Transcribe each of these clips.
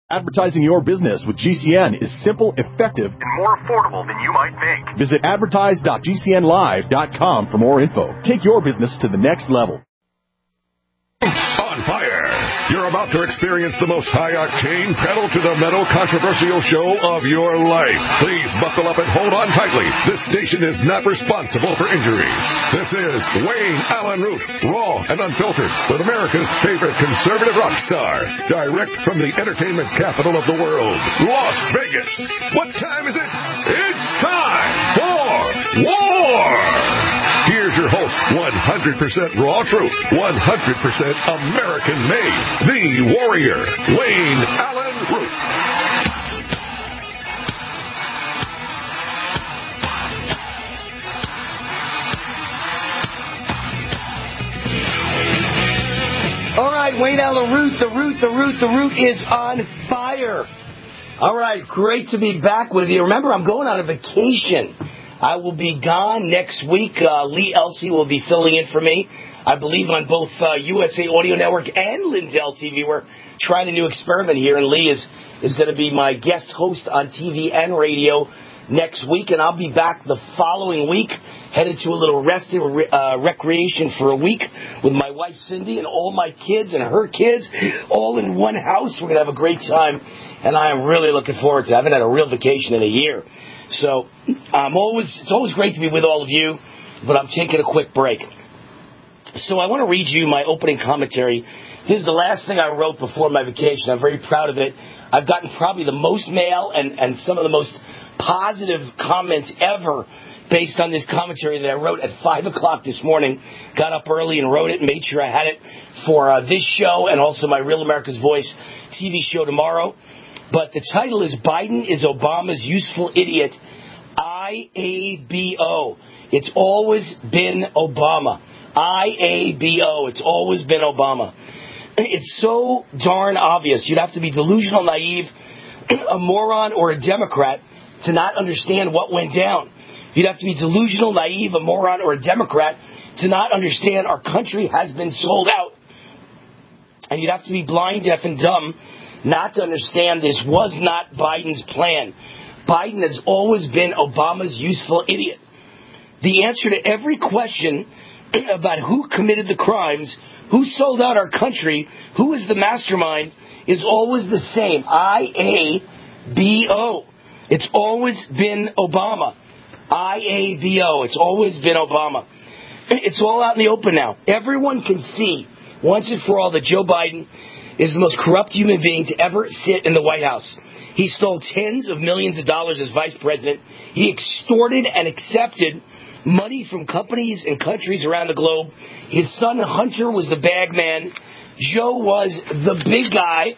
Advertising your business with GCN is simple, effective, and more affordable than you might think. Visit advertise.gcnlive.com for more info. Take your business to the next level. On fire. You're about to experience the most high-octane, pedal-to-the-metal controversial show of your life. Please buckle up and hold on tightly. This station is not responsible for injuries. This is Wayne Allen Root, raw and unfiltered, with America's favorite conservative rock star. Direct from the entertainment capital of the world, Las Vegas. What time is it? It's time for war! Here's your host, 100% raw truth, 100% American-made, the warrior, Wayne Allen Root. All right, Wayne Allen Root, the root is on fire. All right, great to be back with you. Remember, I'm going on a vacation. I will be gone next week. Lee Elsey will be filling in for me. I believe on both USA Audio Network and Lindell TV. We're trying a new experiment here, and Lee is going to be my guest host on TV and radio next week, and I'll be back the following week, headed to a little rest and recreation for a week with my wife Cindy and all my kids and her kids, all in one house. We're going to have a great time, and I am really looking forward to it. I haven't had a real vacation in a year. So it's always great to be with all of you, but I'm taking a quick break. So I want to read you my opening commentary. This is the last thing I wrote before my vacation. I'm very proud of it. I've gotten probably the most mail and some of the most positive comments ever based on this commentary that I wrote at 5 o'clock this morning. Got up early and wrote it and made sure I had it for this show and also my Real America's Voice TV show tomorrow. But the title is Biden is Obama's Useful Idiot, IABO. It's always been Obama. IABO. It's always been Obama. It's so darn obvious. You'd have to be delusional, naive, a moron, or a Democrat to not understand what went down. You'd have to be delusional, naive, a moron, or a Democrat to not understand our country has been sold out. And you'd have to be blind, deaf, and dumb not to understand this was not Biden's plan. Biden has always been Obama's useful idiot. The answer to every question about who committed the crimes, who sold out our country, who is the mastermind, is always the same. IABO. It's always been Obama. IABO. It's always been Obama. It's all out in the open now. Everyone can see, once and for all, that Joe Biden is the most corrupt human being to ever sit in the White House. He stole tens of millions of dollars as vice president. He extorted and accepted money from companies and countries around the globe. His son Hunter was the bag man. Joe was the big guy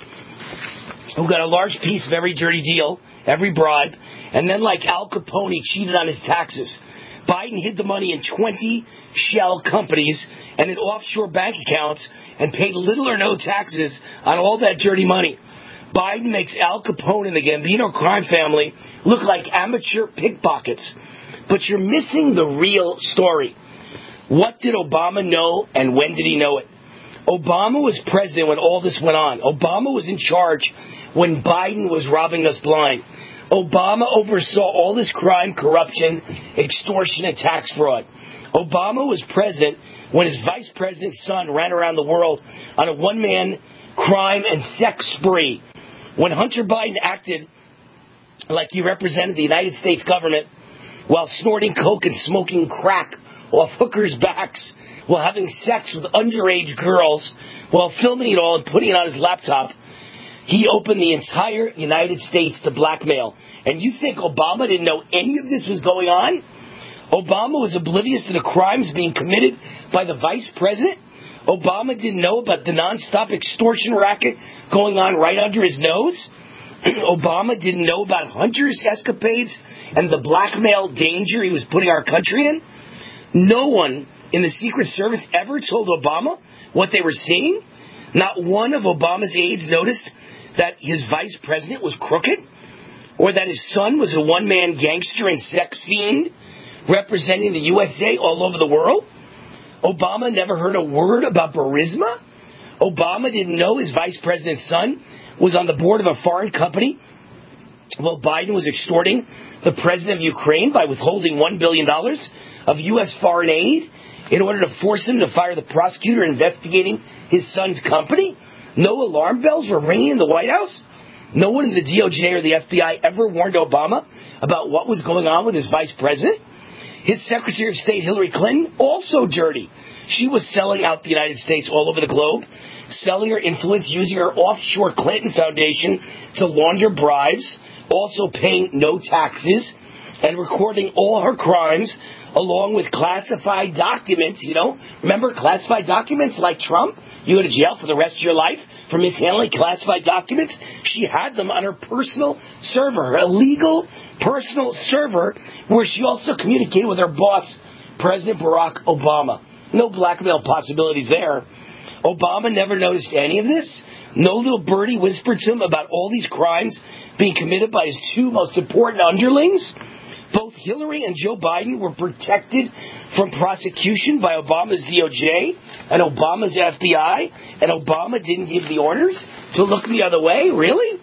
who got a large piece of every dirty deal, every bribe, and then like Al Capone, cheated on his taxes. Biden hid the money in 20 shell companies and in offshore bank accounts and paid little or no taxes on all that dirty money. Biden makes Al Capone and the Gambino crime family look like amateur pickpockets. But you're missing the real story. What did Obama know and when did he know it? Obama was president when all this went on. Obama was in charge when Biden was robbing us blind. Obama oversaw all this crime, corruption, extortion, and tax fraud. Obama was president when his vice president's son ran around the world on a one-man crime and sex spree. When Hunter Biden acted like he represented the United States government while snorting coke and smoking crack off hookers' backs, while having sex with underage girls, while filming it all and putting it on his laptop, he opened the entire United States to blackmail. And you think Obama didn't know any of this was going on? Obama was oblivious to the crimes being committed by the vice president? Obama didn't know about the nonstop extortion racket going on right under his nose? Obama didn't know about Hunter's escapades and the blackmail danger he was putting our country in? No one in the Secret Service ever told Obama what they were seeing? Not one of Obama's aides noticed that his vice president was crooked? Or that his son was a one-man gangster and sex fiend representing the USA all over the world? Obama never heard a word about Burisma? Obama didn't know his vice president's son was on the board of a foreign company while Biden was extorting the president of Ukraine by withholding $1 billion of U.S. foreign aid in order to force him to fire the prosecutor investigating his son's company? No alarm bells were ringing in the White House? No one in the DOJ or the FBI ever warned Obama about what was going on with his vice president? His Secretary of State, Hillary Clinton, also dirty. She was selling out the United States all over the globe, selling her influence using her offshore Clinton Foundation to launder bribes, also paying no taxes, and recording all her crimes along with classified documents, Remember classified documents like Trump? You go to jail for the rest of your life for mishandling classified documents? She had them on her personal server, her illegal personal server, where she also communicated with her boss, President Barack Obama. No blackmail possibilities there. Obama never noticed any of this. No little birdie whispered to him about all these crimes being committed by his two most important underlings. Both Hillary and Joe Biden were protected from prosecution by Obama's DOJ and Obama's FBI, and Obama didn't give the orders to look the other way? Really?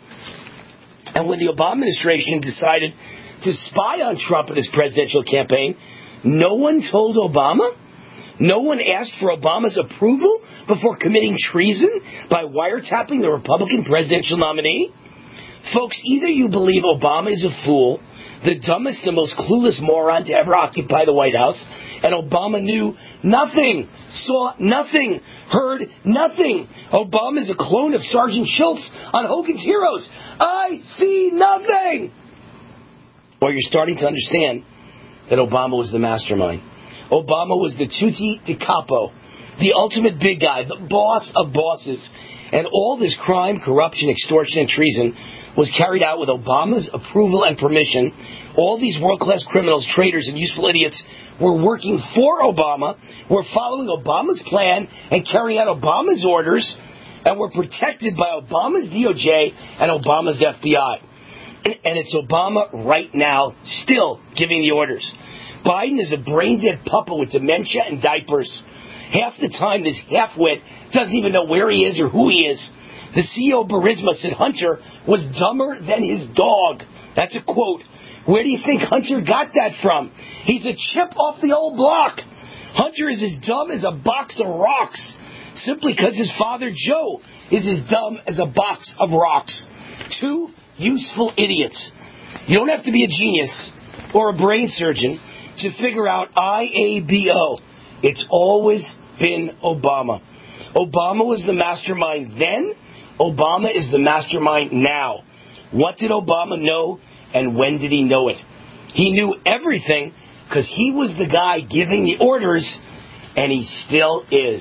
And when the Obama administration decided to spy on Trump in his presidential campaign, no one told Obama? No one asked for Obama's approval before committing treason by wiretapping the Republican presidential nominee? Folks, either you believe Obama is a fool, the dumbest and most clueless moron to ever occupy the White House, and Obama knew nothing, saw nothing, heard nothing. Obama is a clone of Sergeant Schultz on Hogan's Heroes. I see nothing. Or you're starting to understand that Obama was the mastermind. Obama was the tutti di capo, the ultimate big guy, the boss of bosses. And all this crime, corruption, extortion, and treason was carried out with Obama's approval and permission. All these world-class criminals, traitors, and useful idiots were working for Obama, were following Obama's plan and carrying out Obama's orders, and were protected by Obama's DOJ and Obama's FBI. And it's Obama right now still giving the orders. Biden is a brain-dead puppet with dementia and diapers. Half the time, this half-wit doesn't even know where he is or who he is. The CEO of Burisma said Hunter was dumber than his dog. That's a quote. Where do you think Hunter got that from? He's a chip off the old block. Hunter is as dumb as a box of rocks, simply because his father, Joe, is as dumb as a box of rocks. Two useful idiots. You don't have to be a genius or a brain surgeon to figure out IABO. It's always been Obama. Obama was the mastermind then. Obama is the mastermind now. What did Obama know, and when did he know it? He knew everything because he was the guy giving the orders, and he still is.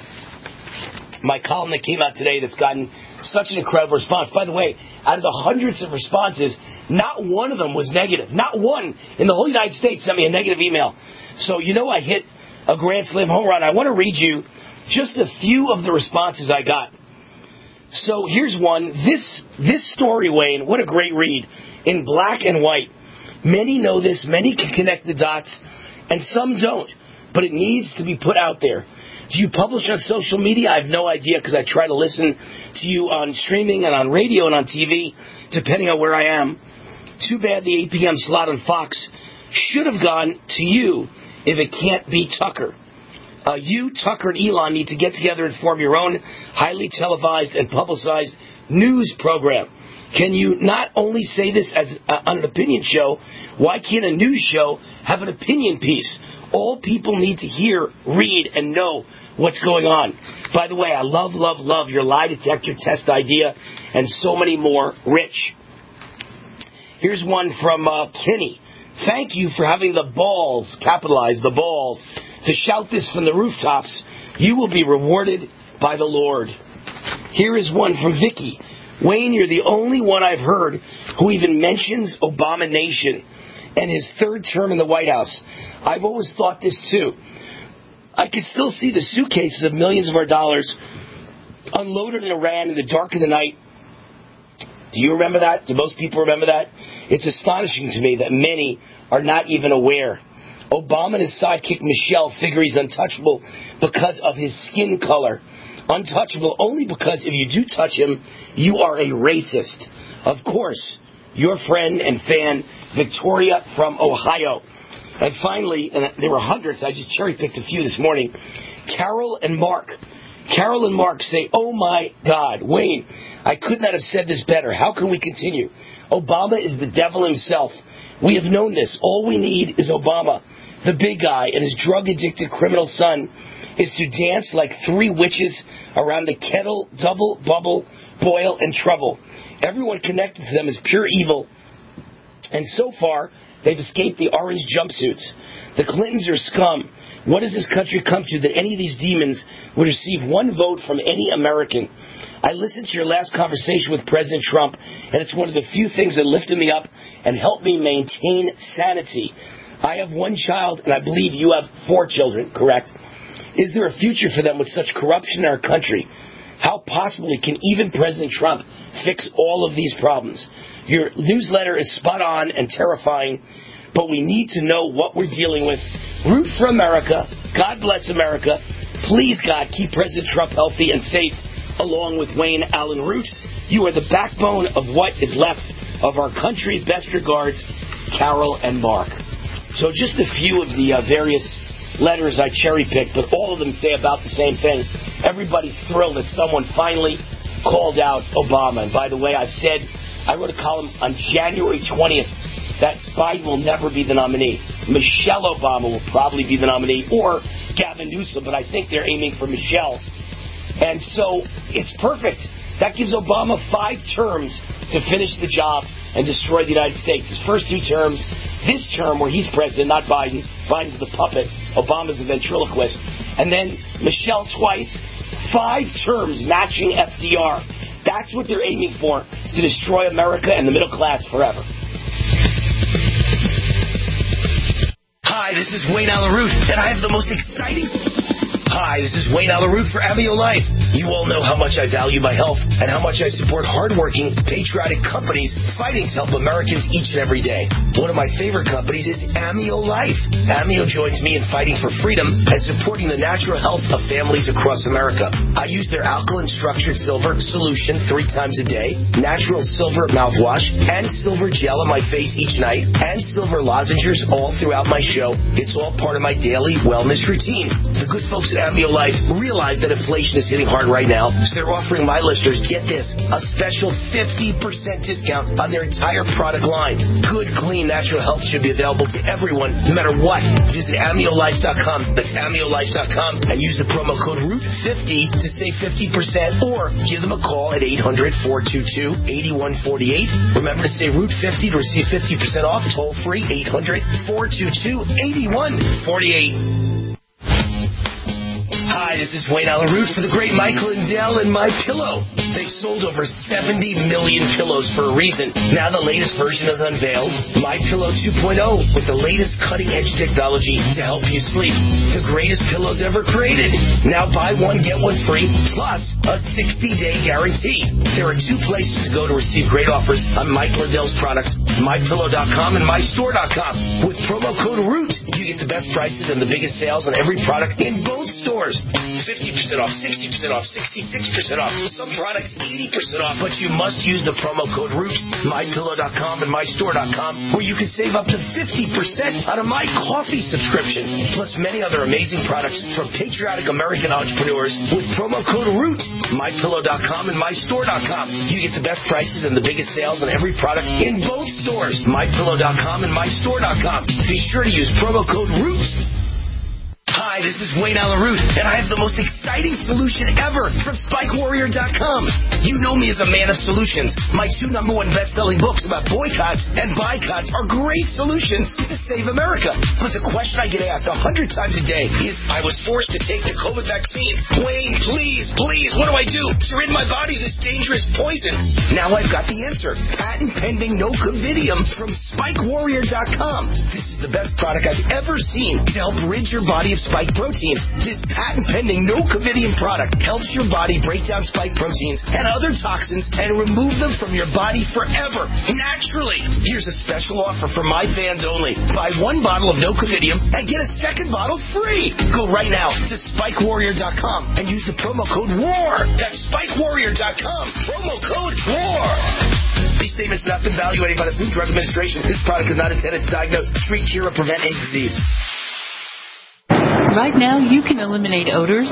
My column that came out today that's gotten such an incredible response. By the way, out of the hundreds of responses, not one of them was negative. Not one in the whole United States sent me a negative email. So I hit a Grand Slam home run. I want to read you just a few of the responses I got. So here's one. This story, Wayne, what a great read. In black and white. Many know this. Many can connect the dots. And some don't. But it needs to be put out there. Do you publish on social media? I have no idea because I try to listen to you on streaming and on radio and on TV, depending on where I am. Too bad the 8 p.m. slot on Fox should have gone to you if it can't be Tucker. You, Tucker, and Elon need to get together and form your own highly televised and publicized news program. Can you not only say this as on an opinion show, why can't a news show have an opinion piece? All people need to hear, read, and know what's going on. By the way, I love your lie detector test idea and so many more. Rich. Here's one from Kenny. Thank you for having the balls, capitalize the balls, to shout this from the rooftops. You will be rewarded by the Lord. Here is one from Vicky. Wayne, you're the only one I've heard who even mentions Obamanation and his third term in the White House. I've always thought this too. I could still see the suitcases of millions of our dollars unloaded in Iran in the dark of the night. Do you remember that? Do most people remember that? It's astonishing to me that many are not even aware. Obama and his sidekick Michelle figure he's untouchable because of his skin color. Untouchable only because if you do touch him, you are a racist. Of course, your friend and fan, Victoria from Ohio. And finally, and there were hundreds, I just cherry-picked a few this morning, Carol and Mark. Carol and Mark say, oh my God, Wayne, I could not have said this better. How can we continue? Obama is the devil himself. We have known this. All we need is Obama. The big guy and his drug-addicted criminal son is to dance like three witches around the kettle, double, bubble, boil, and trouble. Everyone connected to them is pure evil. And so far, they've escaped the orange jumpsuits. The Clintons are scum. What does this country come to that any of these demons would receive one vote from any American? I listened to your last conversation with President Trump, and it's one of the few things that lifted me up and helped me maintain sanity. I have one child, and I believe you have 4 children, correct? Is there a future for them with such corruption in our country? How possibly can even President Trump fix all of these problems? Your newsletter is spot on and terrifying, but we need to know what we're dealing with. Root for America. God bless America. Please, God, keep President Trump healthy and safe, along with Wayne Allen Root. You are the backbone of what is left of our country. Best regards, Carol and Mark. So just a few of the various letters I cherry-picked, but all of them say about the same thing. Everybody's thrilled that someone finally called out Obama. And by the way, I wrote a column on January 20th that Biden will never be the nominee. Michelle Obama will probably be the nominee, or Gavin Newsom, but I think they're aiming for Michelle. And so it's perfect. That gives Obama 5 terms to finish the job and destroy the United States. His first 2 terms, this term where he's president, not Biden. Biden's the puppet. Obama's the ventriloquist. And then Michelle twice. 5 terms matching FDR. That's what they're aiming for, to destroy America and the middle class forever. Hi, this is Wayne Allen Root, and I have the most exciting... Hi, this is Wayne Allen Root for Amio Life. You all know how much I value my health and how much I support hardworking, patriotic companies fighting to help Americans each and every day. One of my favorite companies is Amio Life. Amio joins me in fighting for freedom and supporting the natural health of families across America. I use their alkaline structured silver solution 3 times a day, natural silver mouthwash, and silver gel on my face each night, and silver lozenges all throughout my show. It's all part of my daily wellness routine. The good folks at Amio Life realize that inflation is hitting hard right now, so they're offering my listeners, get this, a special 50% discount on their entire product line. Good, clean, natural health should be available to everyone, no matter what. Visit AmioLife.com. That's AmioLife.com, and use the promo code ROOT50 to save 50%, or give them a call at 800-422-8148. Remember to say ROOT50 to receive 50% off, toll free, 800-422-8148. Hi, this is Wayne Allen Root for the great Mike Lindell and MyPillow. They've sold over 70 million pillows for a reason. Now the latest version is unveiled, MyPillow 2.0, with the latest cutting-edge technology to help you sleep. The greatest pillows ever created. Now buy one, get one free, plus a 60-day guarantee. There are 2 places to go to receive great offers on Mike Lindell's products, MyPillow.com and MyStore.com. With promo code ROOT, you get the best prices and the biggest sales on every product in both stores. 50% off, 60% off, 66% off. Some products 80% off, but you must use the promo code ROOT, MyPillow.com and MyStore.com, where you can save up to 50% on a My Coffee subscription, plus many other amazing products from patriotic American entrepreneurs with promo code ROOT, MyPillow.com and MyStore.com. You get the best prices and the biggest sales on every product in both stores, MyPillow.com and MyStore.com. Be sure to use promo code ROOT. Hi, this is Wayne Allen Root, and I have the most exciting solution ever from SpikeWarrior.com. You know me as a man of solutions. My 2 #1 best-selling books about boycotts and boycotts are great solutions to save America. But the question I get asked 100 times a day is, I was forced to take the COVID vaccine. Wayne, please, what do I do to rid my body of this dangerous poison? Now I've got the answer. Patent-pending Nocovidium from SpikeWarrior.com. This is the best product I've ever seen to help rid your body of spike Proteins. This patent-pending no-covidium product helps your body break down spike proteins and other toxins and remove them from your body forever, naturally. Here's a special offer for my fans only. Buy 1 bottle of no-covidium and get a second bottle free. Go right now to SpikeWarrior.com and use the promo code WAR. That's SpikeWarrior.com. Promo code WAR. These statements have not been evaluated by the Food and Drug Administration. This product is not intended to diagnose, treat, cure, or prevent any disease. Right now, you can eliminate odors.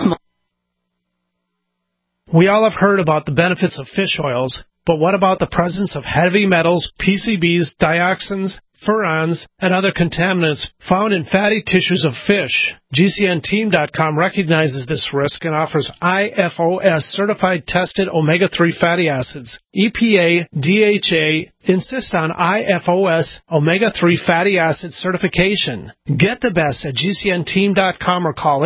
We all have heard about the benefits of fish oils, but what about the presence of heavy metals, PCBs, dioxins, furans, and other contaminants found in fatty tissues of fish? GCNteam.com recognizes this risk and offers IFOS certified tested omega-3 fatty acids. EPA, DHA insist on IFOS omega-3 fatty acid certification. Get the best at GCNteam.com or call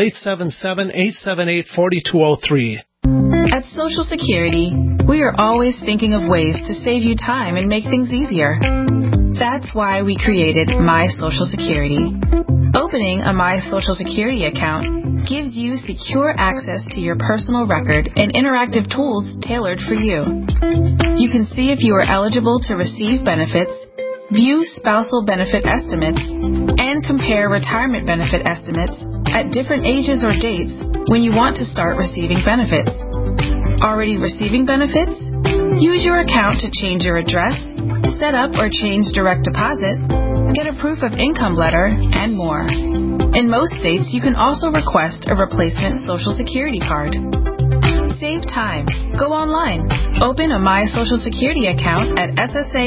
877-878-4203. At Social Security, we are always thinking of ways to save you time and make things easier. That's why we created My Social Security. Opening a My Social Security account gives you secure access to your personal record and interactive tools tailored for you. You can see if you are eligible to receive benefits, view spousal benefit estimates, and compare retirement benefit estimates at different ages or dates when you want to start receiving benefits. Already receiving benefits? Use your account to change your address, set up or change direct deposit, get a proof of income letter, and more. In most states, you can also request a replacement Social Security card. Save time. Go online. Open a My Social Security account at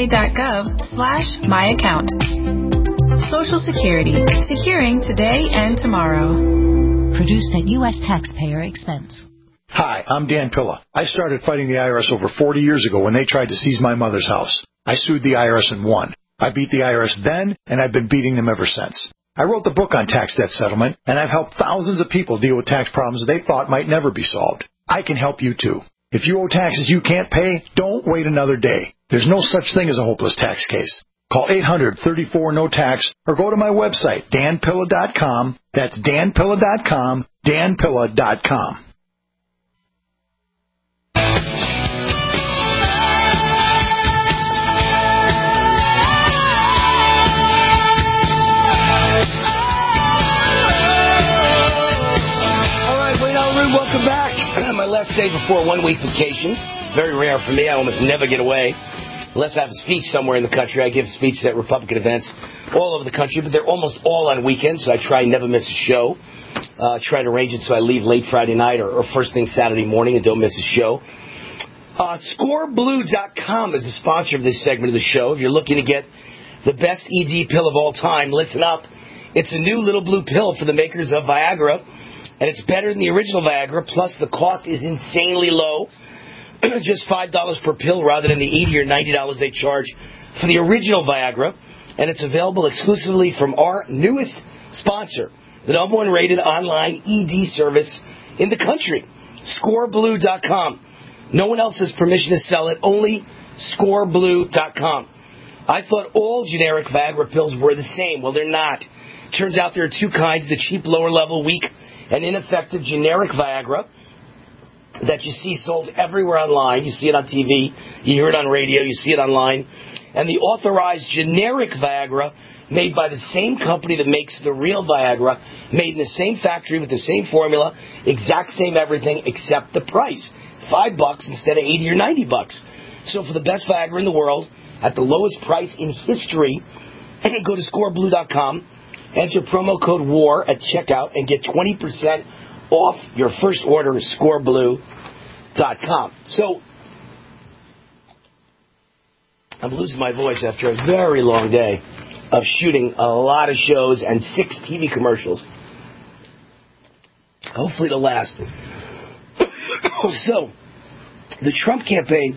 ssa.gov/myaccount. Social Security. Securing today and tomorrow. Produced at U.S. taxpayer expense. Hi, I'm Dan Pilla. I started fighting the IRS over 40 years ago when they tried to seize my mother's house. I sued the IRS and won. I beat the IRS then, and I've been beating them ever since. I wrote the book on tax debt settlement, and I've helped thousands of people deal with tax problems they thought might never be solved. I can help you too. If you owe taxes you can't pay, don't wait another day. There's no such thing as a hopeless tax case. Call 800-34-NO-TAX or go to my website, danpilla.com. That's danpilla.com, danpilla.com. Welcome back. My last day before a 1-week vacation. Very rare for me. I almost never get away. Unless I have a speech somewhere in the country. I give speeches at Republican events all over the country, but they're almost all on weekends, so I try and never miss a show. Try to arrange it so I leave late Friday night or first thing Saturday morning and don't miss a show. ScoreBlue.com is the sponsor of this segment of the show. If you're looking to get the best ED pill of all time, listen up. It's a new little blue pill for the makers of Viagra. And it's better than the original Viagra, plus the cost is insanely low. Just $5 per pill rather than the $80 or $90 they charge for the original Viagra. And it's available exclusively from our newest sponsor, the number 1 rated online ED service in the country, ScoreBlue.com. No one else has permission to sell it, only ScoreBlue.com. I thought all generic Viagra pills were the same. Well, they're not. Turns out there are 2 kinds, the cheap, lower-level, weak, and ineffective generic Viagra that you see sold everywhere online. You see it on TV, you hear it on radio, you see it online. And the authorized generic Viagra made by the same company that makes the real Viagra, made in the same factory with the same formula, exact same everything except the price. $5 instead of $80 or $90. So for the best Viagra in the world, at the lowest price in history, go to ScoreBlue.com. Enter promo code WAR at checkout and get 20% off your first order at ScoreBlue.com. So, I'm losing my voice after a very long day of shooting a lot of shows and 6 TV commercials. Hopefully it'll last. So, the Trump campaign,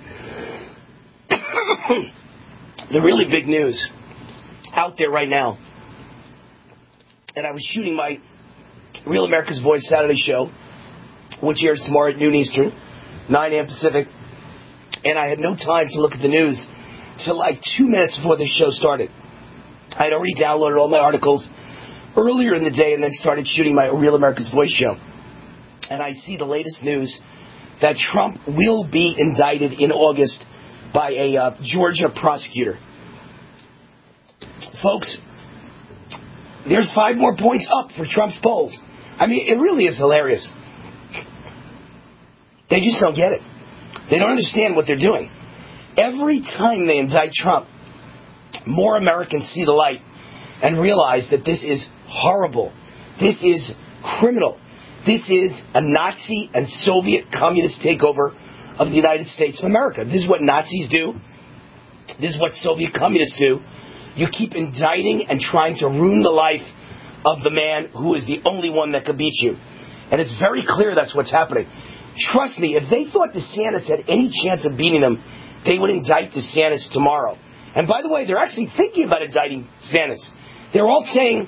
the really big news out there right now, and I was shooting my Real America's Voice Saturday show, which airs tomorrow at noon Eastern, 9 a.m. Pacific, and I had no time to look at the news till like 2 minutes before the show started. I had already downloaded all my articles, earlier in the day and then started shooting my Real America's Voice show. And I see the latest news that Trump will be indicted in August by a Georgia prosecutor. Folks, there's 5 more points up for Trump's polls. I mean, it really is hilarious. They just don't get it. They don't understand what they're doing. Every time they indict Trump, more Americans see the light and realize that this is horrible. This is criminal. This is a Nazi and Soviet communist takeover of the United States of America. This is what Nazis do. This is what Soviet communists do. You keep indicting and trying to ruin the life of the man who is the only one that could beat you. And it's very clear that's what's happening. Trust me, if they thought DeSantis had any chance of beating them, they would indict DeSantis tomorrow. And by the way, they're actually thinking about indicting DeSantis. They're all saying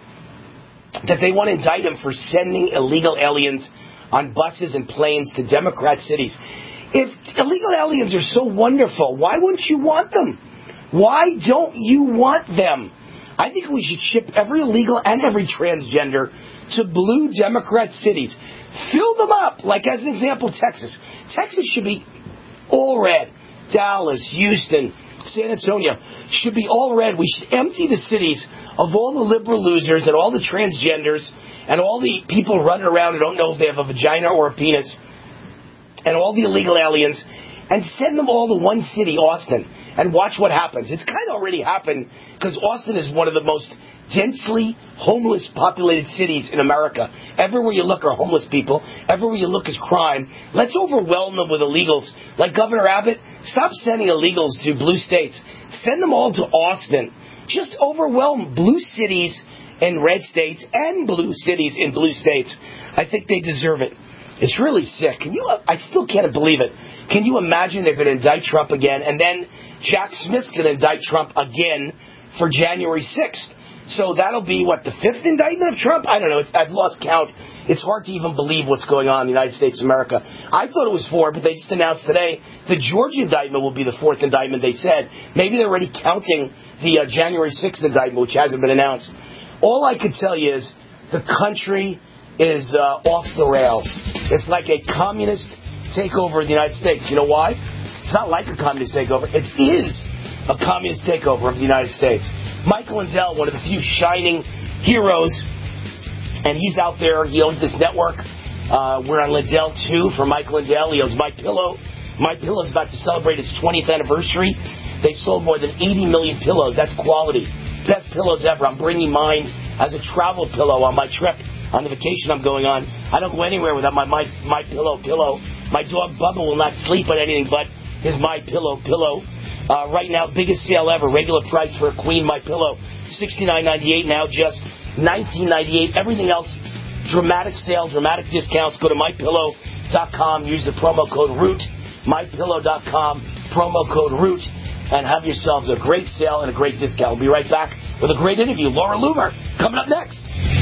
that they want to indict him for sending illegal aliens on buses and planes to Democrat cities. If illegal aliens are so wonderful, why wouldn't you want them? Why don't you want them? I think we should ship every illegal and every transgender to blue Democrat cities. Fill them up, like as an example, Texas. Texas should be all red. Dallas, Houston, San Antonio should be all red. We should empty the cities of all the liberal losers and all the transgenders and all the people running around who don't know if they have a vagina or a penis and all the illegal aliens and send them all to one city, Austin, and watch what happens. It's kind of already happened because Austin is one of the most densely homeless populated cities in America. Everywhere you look are homeless people. Everywhere you look is crime. Let's overwhelm them with illegals. Like Governor Abbott, stop sending illegals to blue states. Send them all to Austin. Just overwhelm blue cities in red states and blue cities in blue states. I think they deserve it. It's really sick. I still can't believe it. Can you imagine they're going to indict Trump again, and then Jack Smith's going to indict Trump again for January 6th? So that'll be, the 5th indictment of Trump? I don't know. I've lost count. It's hard to even believe what's going on in the United States of America. I thought it was 4, but they just announced today the Georgia indictment will be the 4th indictment, they said. Maybe they're already counting the January 6th indictment, which hasn't been announced. All I could tell you is the country is off the rails. It's like a communist takeover of the United States. You know why? It's not like a communist takeover. It is a communist takeover of the United States. Michael Lindell, one of the few shining heroes, and he's out there. He owns this network. We're on Lindell 2 for Michael Lindell. He owns MyPillow. MyPillow is about to celebrate its 20th anniversary. They've sold more than 80 million pillows. That's quality. Best pillows ever. I'm bringing mine as a travel pillow on my trip, on the vacation I'm going on. I don't go anywhere without my MyPillow pillow. My dog Bubba will not sleep on anything but his MyPillow pillow. Right now, biggest sale ever. Regular price for a queen MyPillow, $69.98. Now just $19.98. Everything else, dramatic sale, dramatic discounts. Go to MyPillow.com. Use the promo code ROOT. MyPillow.com. Promo code ROOT. And have yourselves a great sale and a great discount. We'll be right back with a great interview. Laura Loomer coming up next.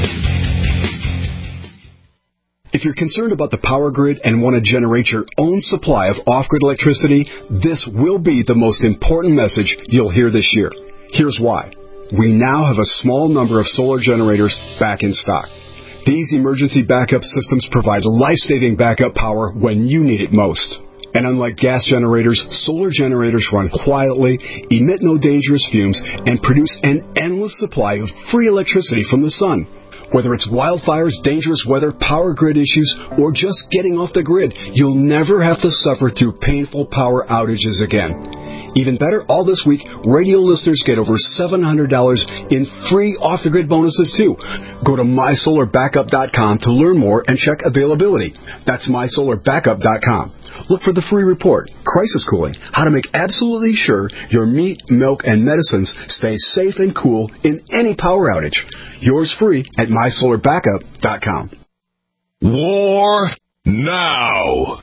If you're concerned about the power grid and want to generate your own supply of off-grid electricity, this will be the most important message you'll hear this year. Here's why. We now have a small number of solar generators back in stock. These emergency backup systems provide life-saving backup power when you need it most. And unlike gas generators, solar generators run quietly, emit no dangerous fumes, and produce an endless supply of free electricity from the sun. Whether it's wildfires, dangerous weather, power grid issues, or just getting off the grid, you'll never have to suffer through painful power outages again. Even better, all this week, radio listeners get over $700 in free off-the-grid bonuses, too. Go to MySolarBackup.com to learn more and check availability. That's MySolarBackup.com. Look for the free report, Crisis Cooling, how to make absolutely sure your meat, milk, and medicines stay safe and cool in any power outage. Yours free at MySolarBackup.com. War now.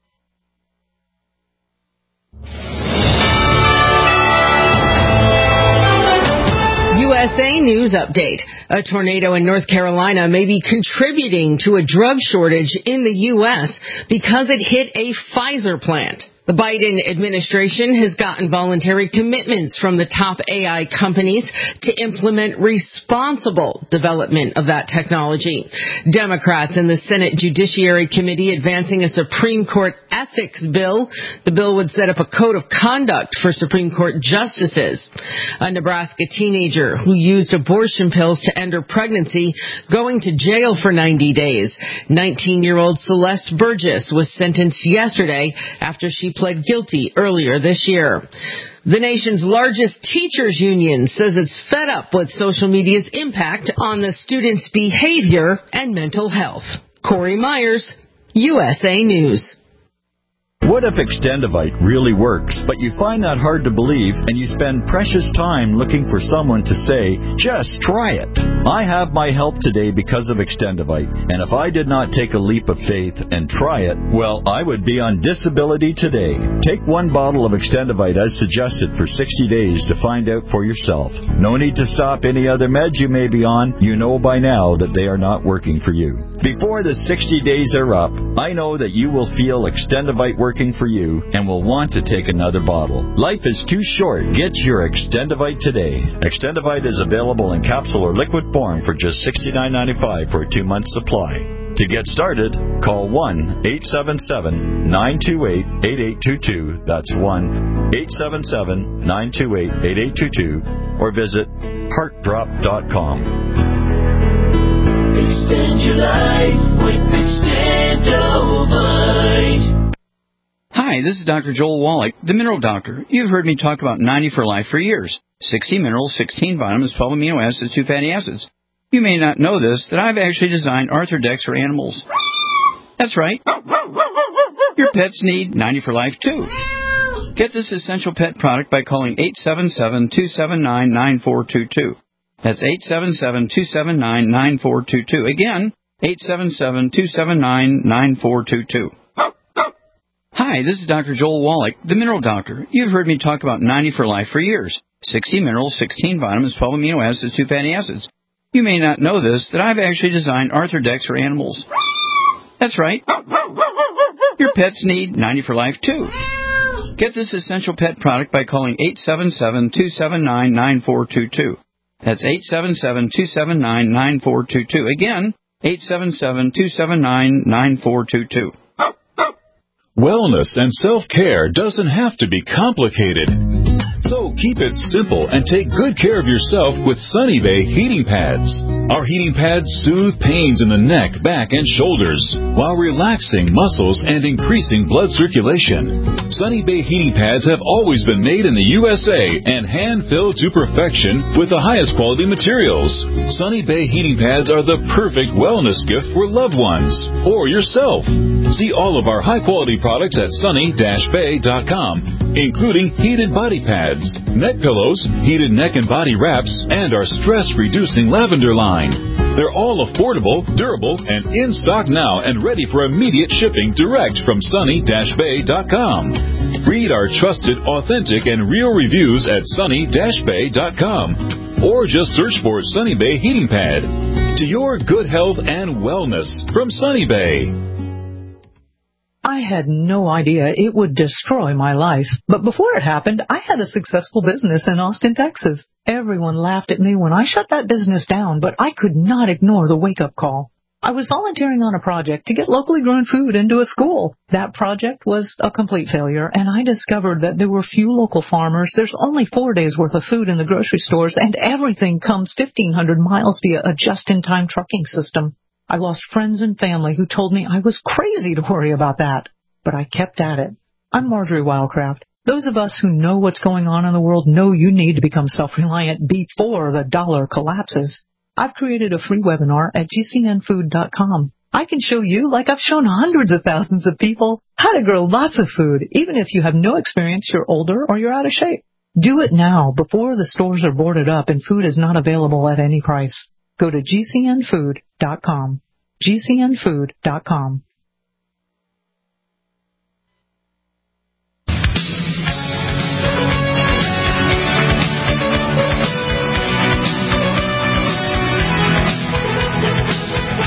USA News Update. A tornado in North Carolina may be contributing to a drug shortage in the U.S. because it hit a Pfizer plant. The Biden administration has gotten voluntary commitments from the top AI companies to implement responsible development of that technology. Democrats in the Senate Judiciary Committee advancing a Supreme Court ethics bill. The bill would set up a code of conduct for Supreme Court justices. A Nebraska teenager who used abortion pills to end her pregnancy going to jail for 90 days. 19-year-old Celeste Burgess was sentenced yesterday after she pled guilty earlier this year. The nation's largest teachers union says it's fed up with social media's impact on the students' behavior and mental health. Corey Myers, USA News. What if Extendivite really works, but you find that hard to believe and you spend precious time looking for someone to say, just try it? I have my help today because of Extendivite, and if I did not take a leap of faith and try it, well, I would be on disability today. Take one bottle of Extendivite as suggested for 60 days to find out for yourself. No need to stop any other meds you may be on. You know by now that they are not working for you. Before the 60 days are up, I know that you will feel Extendivite working for you and will want to take another bottle. Life is too short. Get your Extendivite today. Extendivite is available in capsule or liquid form for just $69.95 for a 2-month supply. To get started, call 1-877-928-8822. That's 1-877-928-8822 or visit heartdrop.com. Extend your life with Extendivite. Hi, this is Dr. Joel Wallach, the Mineral Doctor. You've heard me talk about 90 for Life for years. 60 minerals, 16 vitamins, 12 amino acids, 2 fatty acids. You may not know this, that I've actually designed Arthrodex for animals. That's right. Your pets need 90 for Life, too. Get this essential pet product by calling 877-279-9422. That's 877-279-9422. Again, 877-279-9422. Hi, this is Dr. Joel Wallach, the Mineral Doctor. You've heard me talk about 90 for Life for years. 60 minerals, 16 vitamins, 12 amino acids, 2 fatty acids. You may not know this, that I've actually designed Arthrodex for animals. That's right. Your pets need 90 for Life, too. Get this essential pet product by calling 877-279-9422. That's 877-279-9422. Again, 877-279-9422. Wellness and self-care doesn't have to be complicated. So keep it simple and take good care of yourself with Sunny Bay heating pads. Our heating pads soothe pains in the neck, back, and shoulders while relaxing muscles and increasing blood circulation. Sunny Bay heating pads have always been made in the USA and hand-filled to perfection with the highest quality materials. Sunny Bay heating pads are the perfect wellness gift for loved ones or yourself. See all of our high-quality products at sunny-bay.com, including heated body pads, neck pillows, heated neck and body wraps, and our stress-reducing lavender line. They're all affordable, durable, and in stock now and ready for immediate shipping direct from sunny-bay.com. Read our trusted, authentic, and real reviews at sunny-bay.com or just search for Sunny Bay Heating Pad. To your good health and wellness from Sunny Bay. I had no idea it would destroy my life. But before it happened, I had a successful business in Austin, Texas. Everyone laughed at me when I shut that business down, but I could not ignore the wake-up call. I was volunteering on a project to get locally grown food into a school. That project was a complete failure, and I discovered that there were few local farmers. There's only 4 days' worth of food in the grocery stores, and everything comes 1,500 miles via a just-in-time trucking system. I lost friends and family who told me I was crazy to worry about that. But I kept at it. I'm Marjorie Wildcraft. Those of us who know what's going on in the world know you need to become self-reliant before the dollar collapses. I've created a free webinar at gcnfood.com. I can show you, like I've shown hundreds of thousands of people, how to grow lots of food, even if you have no experience, you're older, or you're out of shape. Do it now before the stores are boarded up and food is not available at any price. Go to gcnfood.com. gcnfood.com.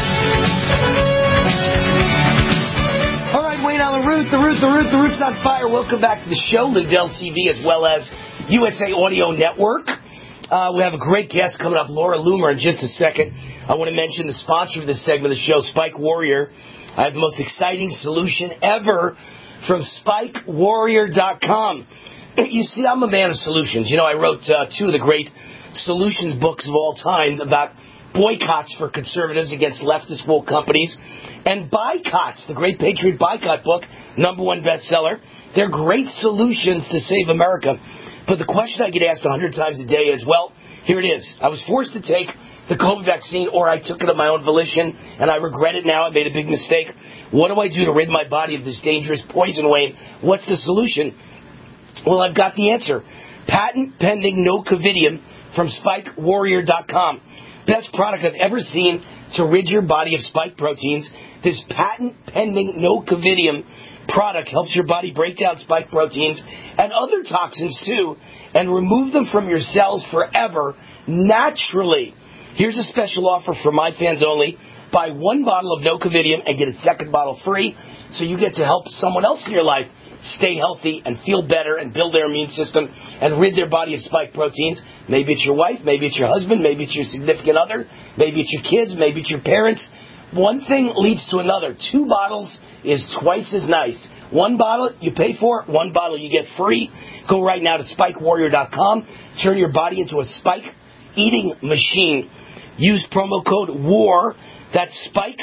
The root's on fire. welcome back to the show, Lindell TV, as well as USA Audio Network. We have a great guest coming up, Laura Loomer, in just a second. I want to mention the sponsor of this segment of the show, Spike Warrior. I have the most exciting solution ever from SpikeWarrior.com. You see, I'm a man of solutions. You know, I wrote two of the great solutions books of all time about boycotts for conservatives against leftist woke companies, and boycotts, the Great Patriot Boycott book, #1 bestseller. They're great solutions to save America. But the question I get asked 100 times a day is, well, here it is. I was forced to take the COVID vaccine, or I took it of my own volition, and I regret it now. I made a big mistake. What do I do to rid my body of this dangerous poison, Wayne? What's the solution? Well, I've got the answer. Patent pending Nocovidium from SpikeWarrior.com. Best product I've ever seen to rid your body of spike proteins. This patent-pending Nocovidium product helps your body break down spike proteins and other toxins, too, and remove them from your cells forever, naturally. Here's a special offer for my fans only. Buy 1 bottle of Nocovidium and get a second bottle free, so you get to help someone else in your life stay healthy and feel better and build their immune system and rid their body of spike proteins. Maybe it's your wife, maybe it's your husband, maybe it's your significant other, maybe it's your kids, maybe it's your parents. One thing leads to another. 2 bottles is twice as nice. 1 bottle you pay for, 1 bottle you get free. Go right now to SpikeWarrior.com. Turn your body into a spike eating machine. Use promo code WAR. That's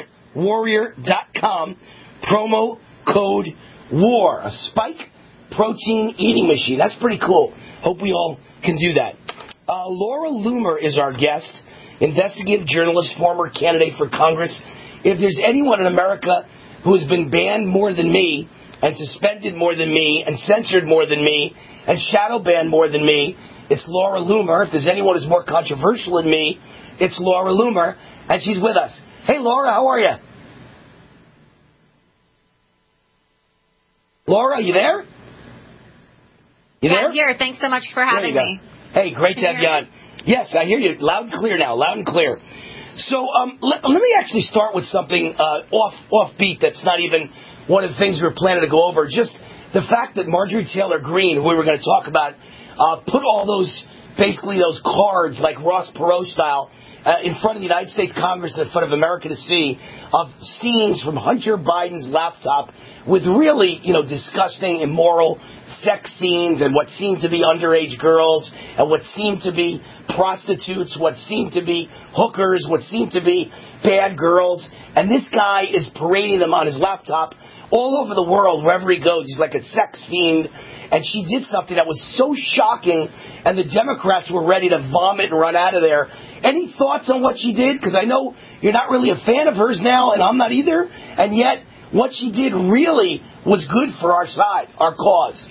SpikeWarrior.com. Promo code WAR. A spike protein eating machine. That's pretty cool. Hope we all can do that. Laura Loomer is our guest. Investigative journalist, former candidate for Congress. If there's anyone in America who has been banned more than me, and suspended more than me, and censored more than me, and shadow banned more than me, it's Laura Loomer. If there's anyone who's more controversial than me, it's Laura Loomer, and she's with us. Hey, Laura, how are you? Laura, you there? You there? I'm here. Thanks so much for having me. Hey, great to have you on. Yes, I hear you loud and clear now, loud and clear. So let me actually start with something offbeat that's not even one of the things we were planning to go over. Just the fact that Marjorie Taylor Greene, who we were going to talk about, put all those cards like Ross Perot style in front of the United States Congress, in front of America to see, of scenes from Hunter Biden's laptop with really, disgusting, immoral sex scenes and what seemed to be underage girls and what seemed to be prostitutes, what seemed to be hookers, what seemed to be bad girls. And this guy is parading them on his laptop all over the world, wherever he goes. He's like a sex fiend. And she did something that was so shocking, and the Democrats were ready to vomit and run out of there. Any thoughts on what she did? Because I know you're not really a fan of hers now, and I'm not either. And yet, what she did really was good for our side, our cause.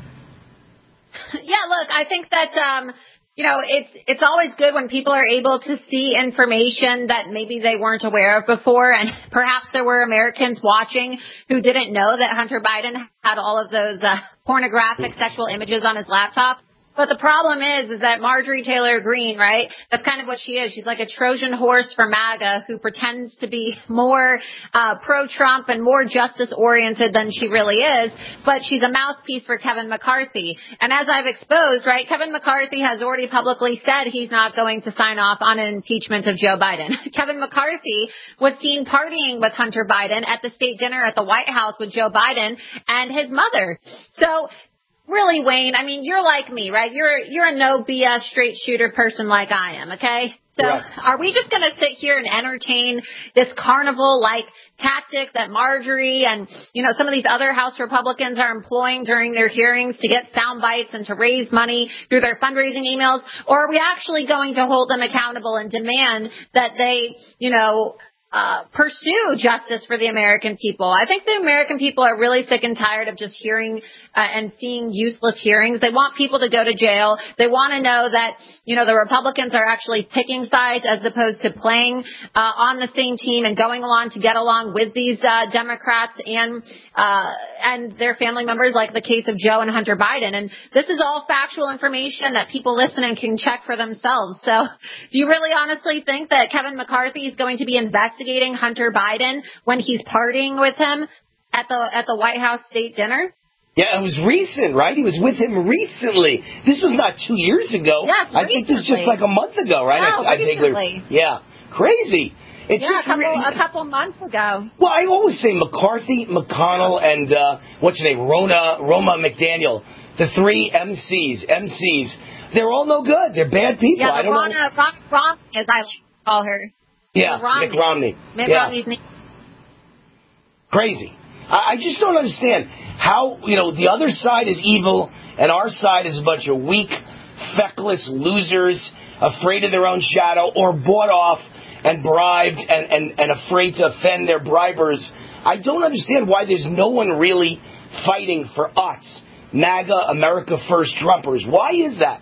Yeah, look, I think that, it's always good when people are able to see information that maybe they weren't aware of before. And perhaps there were Americans watching who didn't know that Hunter Biden had all of those pornographic sexual images on his laptop. But the problem is that Marjorie Taylor Greene, right, that's kind of what she is. She's like a Trojan horse for MAGA who pretends to be more pro-Trump and more justice-oriented than she really is. But she's a mouthpiece for Kevin McCarthy. And as I've exposed, right, Kevin McCarthy has already publicly said he's not going to sign off on an impeachment of Joe Biden. Kevin McCarthy was seen partying with Hunter Biden at the state dinner at the White House with Joe Biden and his mother. So, really, Wayne, I mean, you're like me, right? You're a no BS straight shooter person like I am, okay? So Are we just going to sit here and entertain this carnival-like tactic that Marjorie and, some of these other House Republicans are employing during their hearings to get sound bites and to raise money through their fundraising emails? Or are we actually going to hold them accountable and demand that they, pursue justice for the American people? I think the American people are really sick and tired of just hearing and seeing useless hearings. They want people to go to jail. They want to know that, the Republicans are actually picking sides as opposed to playing on the same team and going along to get along with these Democrats and their family members, like the case of Joe and Hunter Biden. And this is all factual information that people listening can check for themselves. So do you really honestly think that Kevin McCarthy is going to be investigating Hunter Biden when he's partying with him at the White House state dinner? Yeah, it was recent, right? He was with him recently. This was not 2 years ago. Yes, I think this was just like a month ago, right? No, recently. Yeah, crazy. It's yeah, just a couple months ago. Well, I always say McCarthy, McConnell, and what's her name, Roma McDaniel. The three MCs. They're all no good. They're bad people. Yeah, I don't know. Romney, as I like to call her. Yeah, Mitt Romney. Mitt Romney's name. Crazy. I just don't understand how, the other side is evil and our side is a bunch of weak, feckless losers, afraid of their own shadow, or bought off and bribed and afraid to offend their bribers. I don't understand why there's no one really fighting for us, MAGA, America First Trumpers. Why is that?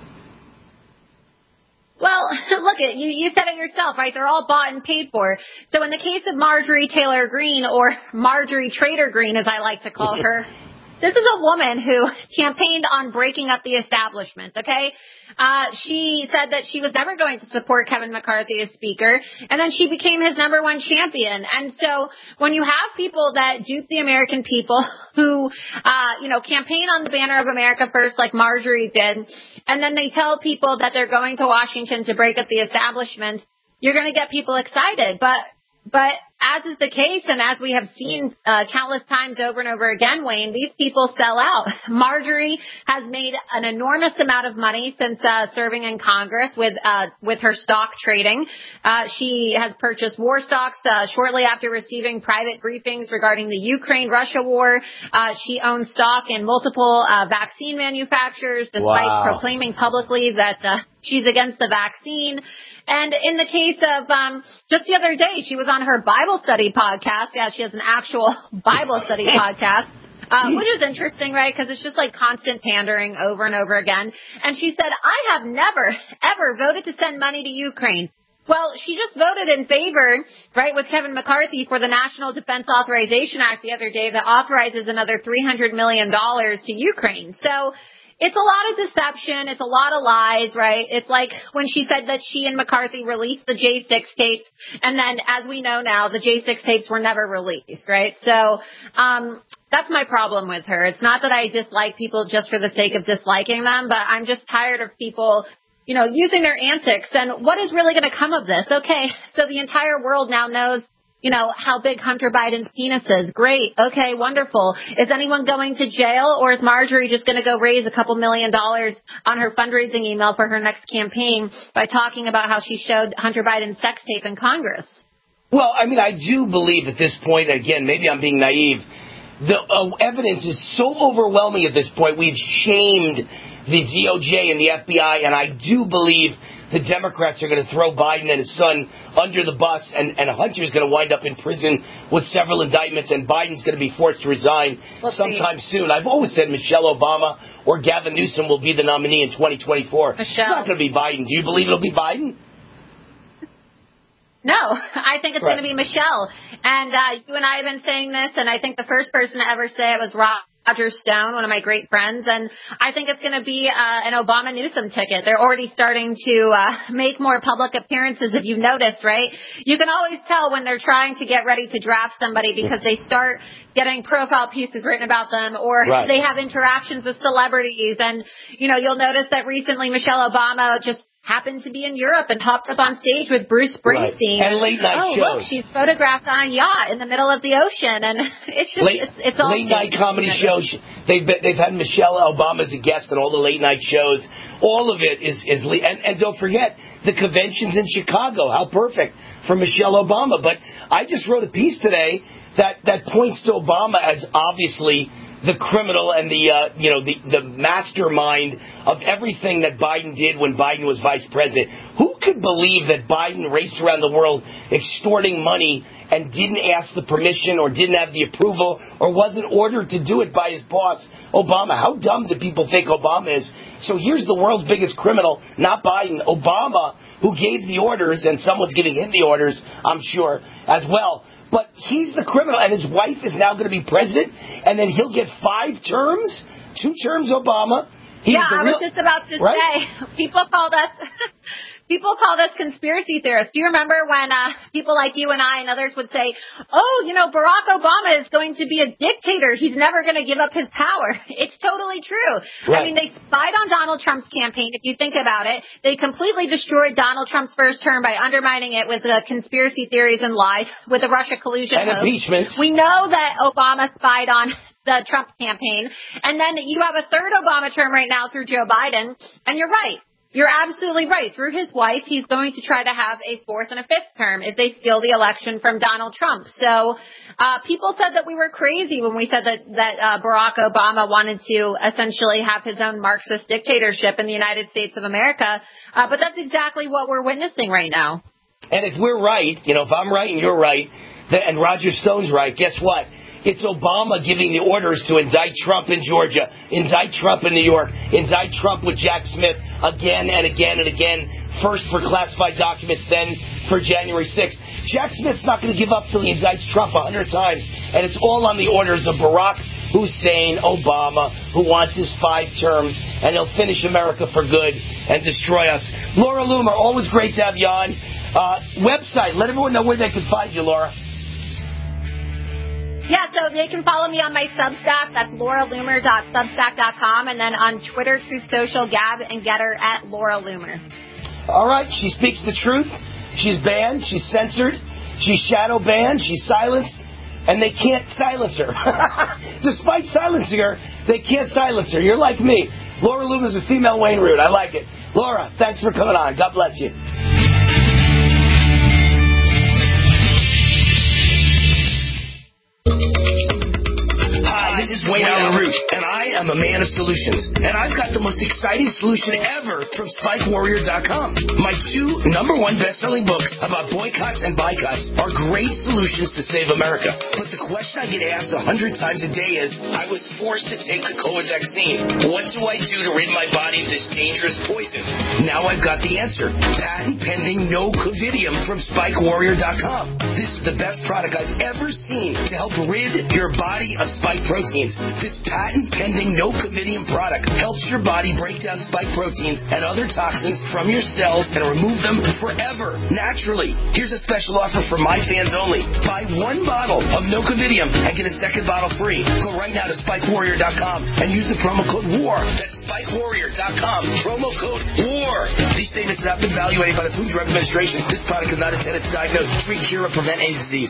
Well, look, you said it yourself, right? They're all bought and paid for. So in the case of Marjorie Taylor Greene, or Marjorie Trader Greene, as I like to call her, this is a woman who campaigned on breaking up the establishment, okay? She said that she was never going to support Kevin McCarthy as Speaker, and then she became his number one champion. And so when you have people that dupe the American people who, campaign on the banner of America First like Marjorie did, and then they tell people that they're going to Washington to break up the establishment, you're going to get people excited. But as is the case, and as we have seen countless times over and over again, Wayne, these people sell out. Marjorie has made an enormous amount of money since serving in Congress with her stock trading. She has purchased war stocks shortly after receiving private briefings regarding the Ukraine-Russia war. She owns stock in multiple vaccine manufacturers, despite proclaiming publicly that she's against the vaccine. And in the case of just the other day, she was on her Bible study podcast. Yeah, she has an actual Bible study podcast, which is interesting, right? Because it's just like constant pandering over and over again. And she said, I have never, ever voted to send money to Ukraine. Well, she just voted in favor, right, with Kevin McCarthy for the National Defense Authorization Act the other day that authorizes another $300 million to Ukraine. So it's a lot of deception. It's a lot of lies, right? It's like when she said that she and McCarthy released the J6 tapes, and then, as we know now, the J6 tapes were never released, right? So that's my problem with her. It's not that I dislike people just for the sake of disliking them, but I'm just tired of people, using their antics. And what is really going to come of this? Okay, so the entire world now knows how big Hunter Biden's penis is. Great. Okay, wonderful. Is anyone going to jail, or is Marjorie just going to go raise a couple $1 million on her fundraising email for her next campaign by talking about how she showed Hunter Biden's sex tape in Congress? Well, I do believe at this point, again, maybe I'm being naive, the evidence is so overwhelming at this point. We've shamed the DOJ and the FBI, and I do believe the Democrats are going to throw Biden and his son under the bus, and Hunter's going to wind up in prison with several indictments, and Biden's going to be forced to resign sometime soon. I've always said Michelle Obama or Gavin Newsom will be the nominee in 2024. It's not going to be Biden. Do you believe it'll be Biden? No, I think it's going to be Michelle. And you and I have been saying this, and I think the first person to ever say it was Roger Stone, one of my great friends, and I think it's going to be an Obama-Newsom ticket. They're already starting to make more public appearances, if you've noticed, right? You can always tell when they're trying to get ready to draft somebody because they start getting profile pieces written about them, or they have interactions with celebrities. And, you'll notice that recently Michelle Obama just happened to be in Europe and hopped up on stage with Bruce Springsteen. And late night shows. Look, she's photographed on a yacht in the middle of the ocean, and it's just it's all late night comedy shows. They've had Michelle Obama as a guest on all the late night shows. All of it is and don't forget the conventions in Chicago. How perfect for Michelle Obama. But I just wrote a piece today that points to Obama as obviously the criminal and the mastermind of everything that Biden did when Biden was vice president. Who could believe that Biden raced around the world extorting money and didn't ask the permission or didn't have the approval or wasn't ordered to do it by his boss, Obama? How dumb do people think Obama is? So here's the world's biggest criminal, not Biden, Obama, who gave the orders, and someone's giving him the orders, I'm sure, as well. But he's the criminal, and his wife is now going to be president, and then he'll get 5 terms, 2 terms Obama. I was just about to say, people called us People call this conspiracy theorists. Do you remember when people like you and I and others would say, oh, Barack Obama is going to be a dictator. He's never going to give up his power. It's totally true. Right. I mean, they spied on Donald Trump's campaign. If you think about it, they completely destroyed Donald Trump's first term by undermining it with conspiracy theories and lies with the Russia collusion and impeachments. We know that Obama spied on the Trump campaign. And then you have a third Obama term right now through Joe Biden. And you're right. You're absolutely right. Through his wife, he's going to try to have a fourth and a fifth term if they steal the election from Donald Trump. So people said that we were crazy when we said that Barack Obama wanted to essentially have his own Marxist dictatorship in the United States of America. But that's exactly what we're witnessing right now. And if we're right, if I'm right and you're right, and Roger Stone's right, guess what? It's Obama giving the orders to indict Trump in Georgia, indict Trump in New York, indict Trump with Jack Smith again and again and again, first for classified documents, then for January 6th. Jack Smith's not going to give up till he indicts Trump 100 times, and it's all on the orders of Barack Hussein Obama, who wants his 5 terms, and he'll finish America for good and destroy us. Laura Loomer, always great to have you on. Website, let everyone know where they can find you, Laura. Yeah, so they can follow me on my Substack. That's lauraloomer.substack.com. And then on Twitter, Truth Social, Gab, and Getter at Laura Loomer. All right. She speaks the truth. She's banned. She's censored. She's shadow banned. She's silenced. And they can't silence her. Despite silencing her, they can't silence her. You're like me. Laura Loomer is a female Wayne Root. I like it. Laura, thanks for coming on. God bless you. This is Wayne Allen Root, and I am a man of solutions. And I've got the most exciting solution ever from SpikeWarrior.com. My 2 #1 best-selling books about boycotts and boycotts are great solutions to save America. But the question I get asked 100 times a day is, I was forced to take the COVID vaccine. What do I do to rid my body of this dangerous poison? Now I've got the answer. Patent pending no Covidium from SpikeWarrior.com. This is the best product I've ever seen to help rid your body of spike proteins. This patent-pending no Covidium product helps your body break down spike proteins and other toxins from your cells and remove them forever, naturally. Here's a special offer for my fans only. Buy 1 bottle of no Covidium and get a second bottle free. Go right now to SpikeWarrior.com and use the promo code WAR. That's SpikeWarrior.com, promo code WAR. These statements have not been evaluated by the Food and Drug Administration. This product is not intended to diagnose, treat, cure, or prevent any disease.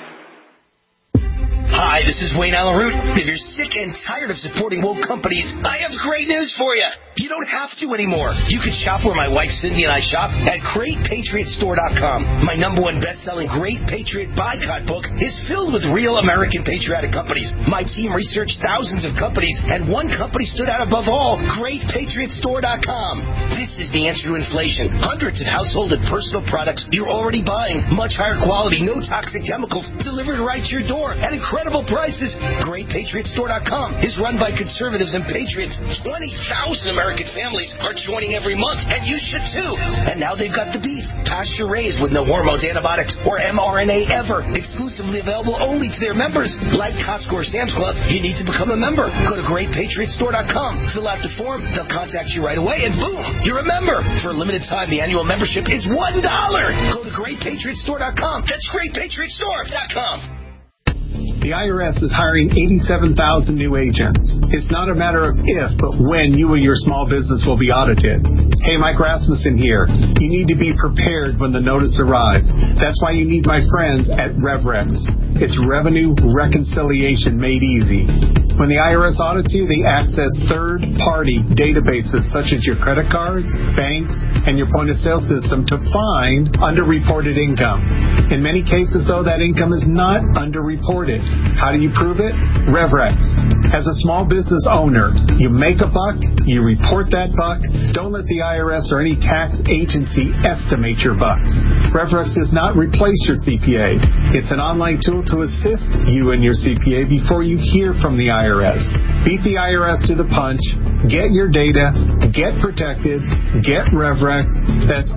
Hi, this is Wayne Allen Root. If you're sick and tired of supporting woke companies, I have great news for you. You don't have to anymore. You can shop where my wife Cindy and I shop at GreatPatriotStore.com. My #1 best-selling Great Patriot Boycott book is filled with real American patriotic companies. My team researched thousands of companies, and one company stood out above all, GreatPatriotStore.com. This is the answer to inflation. Hundreds of household and personal products you're already buying. Much higher quality, no toxic chemicals, delivered right to your door at incredible prices. GreatPatriotStore.com is run by conservatives and patriots. 20,000 American families are joining every month, and you should too. And now they've got the beef, pasture-raised with no hormones, antibiotics, or mRNA ever. Exclusively available only to their members. Like Costco or Sam's Club, you need to become a member. Go to GreatPatriotStore.com, fill out the form, they'll contact you right away, and boom, you're a member. For a limited time, the annual membership is $1. Go to GreatPatriotStore.com. That's GreatPatriotStore.com. The IRS is hiring 87,000 new agents. It's not a matter of if, but when you and your small business will be audited. Hey, Mike Rasmussen here. You need to be prepared when the notice arrives. That's why you need my friends at RevRex. It's revenue reconciliation made easy. When the IRS audits you, they access third-party databases such as your credit cards, banks, and your point-of-sale system to find underreported income. In many cases, though, that income is not underreported. How do you prove it? RevRex. As a small business owner, you make a buck, you report that buck. Don't let the IRS or any tax agency estimate your bucks. RevRex does not replace your CPA. It's an online tool to assist you and your CPA before you hear from the IRS. Beat the IRS to the punch. Get your data. Get protected. Get RevRex. That's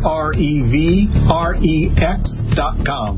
RevRex.com.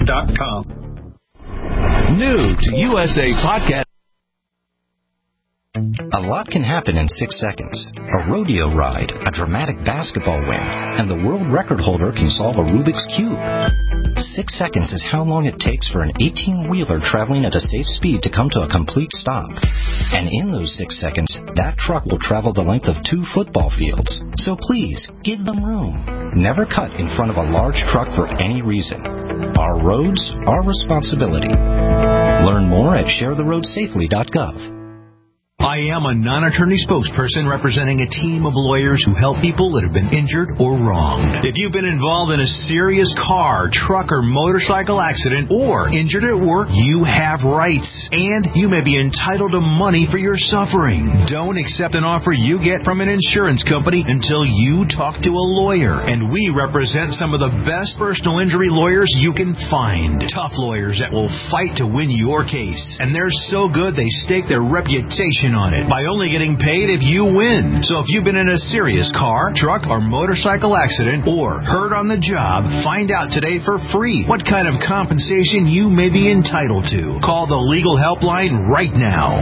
RevRex.com. New to USA Podcast. A lot can happen in 6 seconds. A rodeo ride, a dramatic basketball win, and the world record holder can solve a Rubik's Cube. 6 seconds is how long it takes for an 18-wheeler traveling at a safe speed to come to a complete stop. And in those 6 seconds, that truck will travel the length of 2 football fields. So please, give them room. Never cut in front of a large truck for any reason. Our roads, our responsibility. Learn more at sharetheroadsafely.gov. I am a non-attorney spokesperson representing a team of lawyers who help people that have been injured or wronged. If you've been involved in a serious car, truck, or motorcycle accident or injured at work, you have rights, and you may be entitled to money for your suffering. Don't accept an offer you get from an insurance company until you talk to a lawyer, and we represent some of the best personal injury lawyers you can find. Tough lawyers that will fight to win your case, and they're so good they stake their reputation on it by only getting paid if you win. So if you've been in a serious car, truck, or motorcycle accident or hurt on the job, find out today for free what kind of compensation you may be entitled to. Call the legal helpline right now.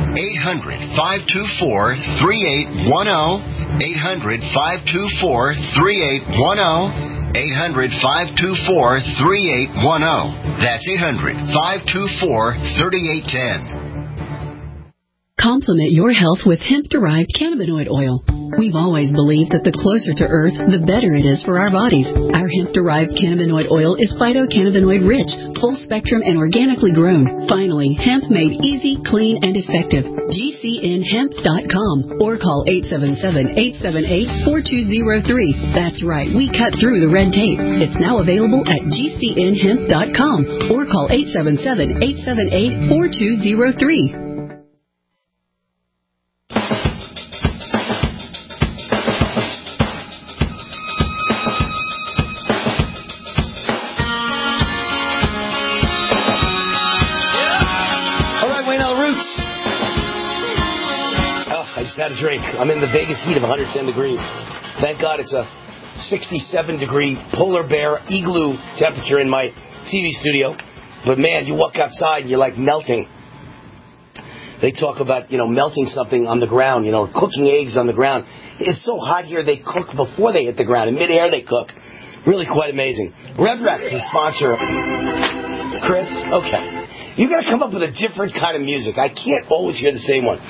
800-524-3810. 800-524-3810. 800-524-3810. That's 800-524-3810. Complement your health with hemp-derived cannabinoid oil. We've always believed that the closer to Earth, the better it is for our bodies. Our hemp-derived cannabinoid oil is phytocannabinoid rich, full spectrum, and organically grown. Finally, hemp made easy, clean, and effective. GCNhemp.com or call 877-878-4203. That's right, we cut through the red tape. It's now available at GCNhemp.com or call 877-878-4203. I just had a drink. I'm in the Vegas heat of 110 degrees. Thank God it's a 67-degree polar bear igloo temperature in my TV studio. But man, you walk outside and you're like melting. They talk about, melting something on the ground, cooking eggs on the ground. It's so hot here they cook before they hit the ground. In midair they cook. Really quite amazing. RevRex is the sponsor. Chris? Okay. You got to come up with a different kind of music. I can't always hear the same one.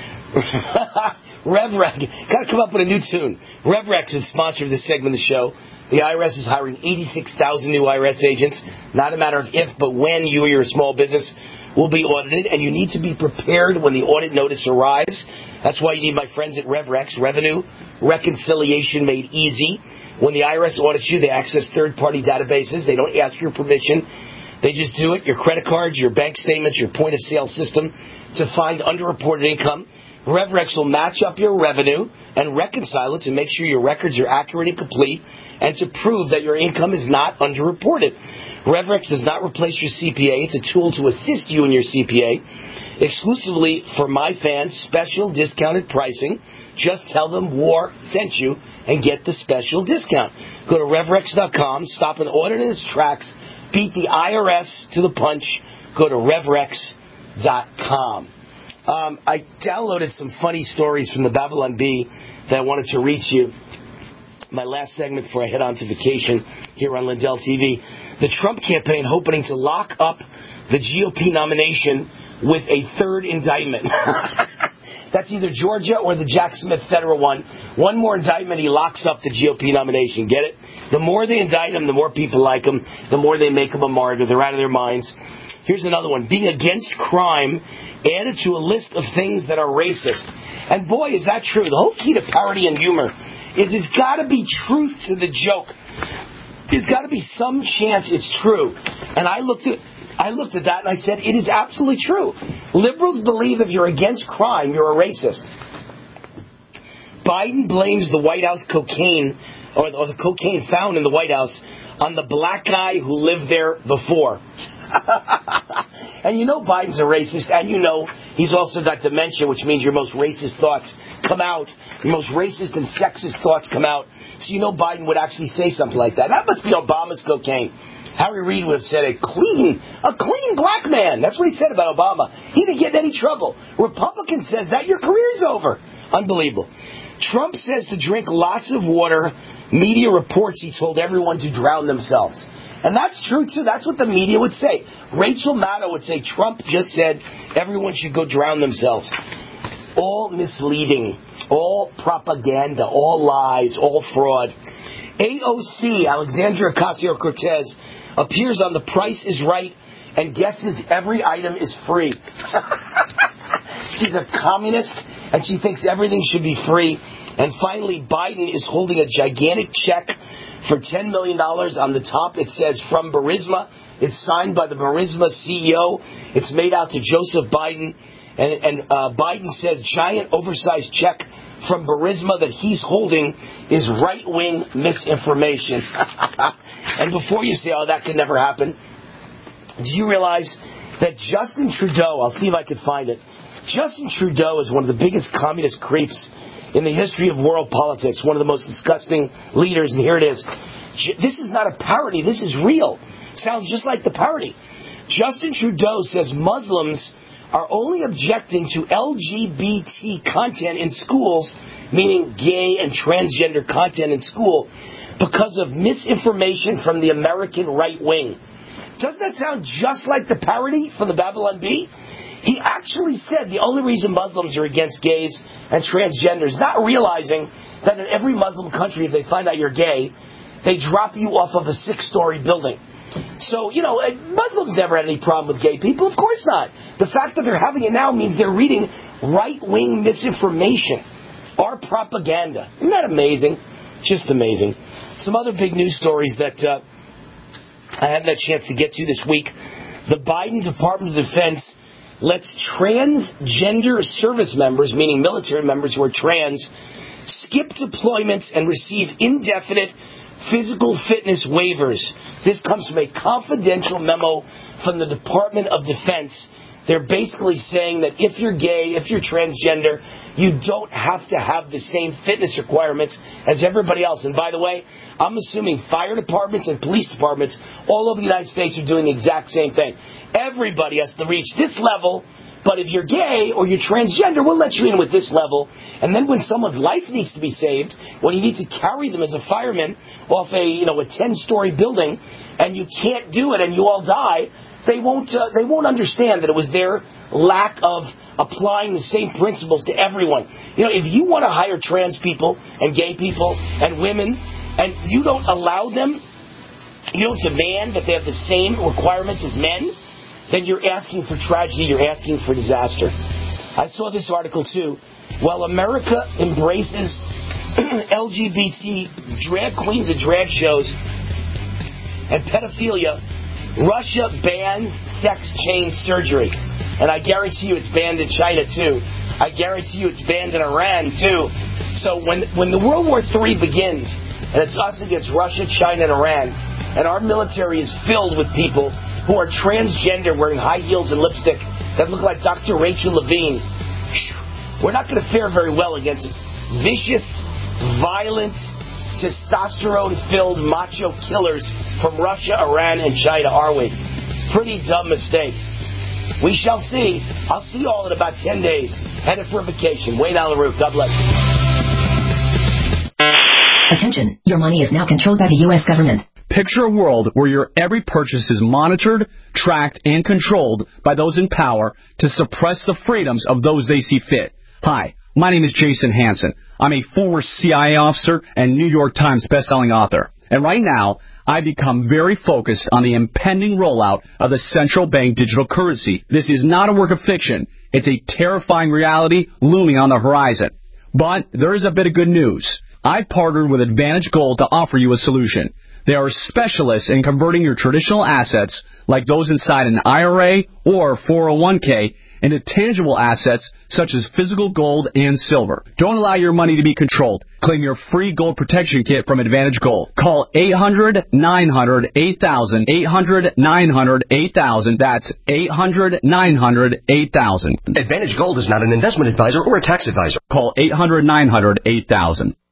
RevRex, got to come up with a new tune. RevRex is sponsor of this segment of the show. The IRS is hiring 86,000 new IRS agents. Not a matter of if, but when you or your small business will be audited, and you need to be prepared when the audit notice arrives. That's why you need my friends at RevRex, Revenue Reconciliation Made Easy. When the IRS audits you, they access third-party databases. They don't ask your permission. They just do it. Your credit cards, your bank statements, your point-of-sale system to find underreported income. RevRex will match up your revenue and reconcile it to make sure your records are accurate and complete and to prove that your income is not underreported. RevRex does not replace your CPA. It's a tool to assist you in your CPA. Exclusively for my fans, special discounted pricing. Just tell them War sent you and get the special discount. Go to RevRex.com, stop an audit in its tracks, beat the IRS to the punch. Go to RevRex.com. I downloaded some funny stories from the Babylon Bee that I wanted to reach you. My last segment before I head on to vacation here on Lindell TV. The Trump campaign hoping to lock up the GOP nomination with a third indictment. That's either Georgia or the Jack Smith federal one. One more indictment, he locks up the GOP nomination. Get it? The more they indict him, the more people like him, the more they make him a martyr. They're out of their minds. Here's another one. Being against crime added to a list of things that are racist. And boy, is that true. The whole key to parody and humor is there's got to be truth to the joke. There's got to be some chance it's true. And I looked at that and I said, it is absolutely true. Liberals believe if you're against crime, you're a racist. Biden blames the White House cocaine, or the cocaine found in the White House, on the black guy who lived there before. And you know Biden's a racist, and you know he's also got dementia, which means your most racist thoughts come out. Your most racist and sexist thoughts come out. So you know Biden would actually say something like that. That must be Obama's cocaine. Harry Reid would have said a clean black man. That's what he said about Obama. He didn't get in any trouble. Republican says that your career's over. Unbelievable. Trump says to drink lots of water. Media reports he told everyone to drown themselves. And that's true, too. That's what the media would say. Rachel Maddow would say Trump just said everyone should go drown themselves. All misleading, all propaganda, all lies, all fraud. AOC, Alexandria Ocasio-Cortez, appears on The Price is Right and guesses every item is free. She's a communist, and she thinks everything should be free. And finally, Biden is holding a gigantic check for $10 million. On the top, it says, from Burisma. It's signed by the Burisma CEO. It's made out to Joseph Biden. And Biden says giant oversized check from Burisma that he's holding is right-wing misinformation. And before you say, oh, that could never happen, do you realize that Justin Trudeau, I'll see if I can find it, Justin Trudeau is one of the biggest communist creeps in the history of world politics, one of the most disgusting leaders, and here it is. This is not a parody, this is real. Sounds just like the parody. Justin Trudeau says Muslims are only objecting to LGBT content in schools, meaning gay and transgender content in school, because of misinformation from the American right wing. Doesn't that sound just like the parody from the Babylon Bee? He actually said the only reason Muslims are against gays and transgenders, not realizing that in every Muslim country, if they find out you're gay, they drop you off of a 6-story building. So, Muslims never had any problem with gay people. Of course not. The fact that they're having it now means they're reading right-wing misinformation. Our propaganda. Isn't that amazing? Just amazing. Some other big news stories that I haven't had a chance to get to this week. The Biden Department of Defense lets transgender service members, meaning military members who are trans, skip deployments and receive indefinite physical fitness waivers. This comes from a confidential memo from the Department of Defense. They're basically saying that if you're gay, if you're transgender, you don't have to have the same fitness requirements as everybody else. And by the way, I'm assuming fire departments and police departments all over the United States are doing the exact same thing. Everybody has to reach this level, but if you're gay or you're transgender, we'll let you in with this level. And then when someone's life needs to be saved, when you need to carry them as a fireman off a 10-story building, and you can't do it and you all die, they won't understand that it was their lack of applying the same principles to everyone. If you want to hire trans people and gay people and women, and you don't allow them, you don't demand that they have the same requirements as men, then you're asking for tragedy, you're asking for disaster. I saw this article too. While America embraces LGBT drag queens and drag shows and pedophilia, Russia bans sex change surgery. And I guarantee you it's banned in China too. I guarantee you it's banned in Iran too. So when the World War III begins, and it's us against Russia, China, and Iran, and our military is filled with people who are transgender, wearing high heels and lipstick that look like Dr. Rachel Levine, we're not going to fare very well against vicious, violent, testosterone-filled macho killers from Russia, Iran, and China, are we? Pretty dumb mistake. We shall see. I'll see you all in about 10 days. Headed for a vacation. Wayne Allyn Root. God bless. Attention. Your money is now controlled by the U.S. government. Picture a world where your every purchase is monitored, tracked, and controlled by those in power to suppress the freedoms of those they see fit. Hi, my name is Jason Hansen. I'm a former CIA officer and New York Times bestselling author. And right now, I've become very focused on the impending rollout of the central bank digital currency. This is not a work of fiction. It's a terrifying reality looming on the horizon. But there is a bit of good news. I've partnered with Advantage Gold to offer you a solution. They are specialists in converting your traditional assets, like those inside an IRA or 401k, into tangible assets such as physical gold and silver. Don't allow your money to be controlled. Claim your free gold protection kit from Advantage Gold. Call 800-900-8000, 800-900-8000. That's 800-900-8000. Advantage Gold is not an investment advisor or a tax advisor. Call 800-900-8000.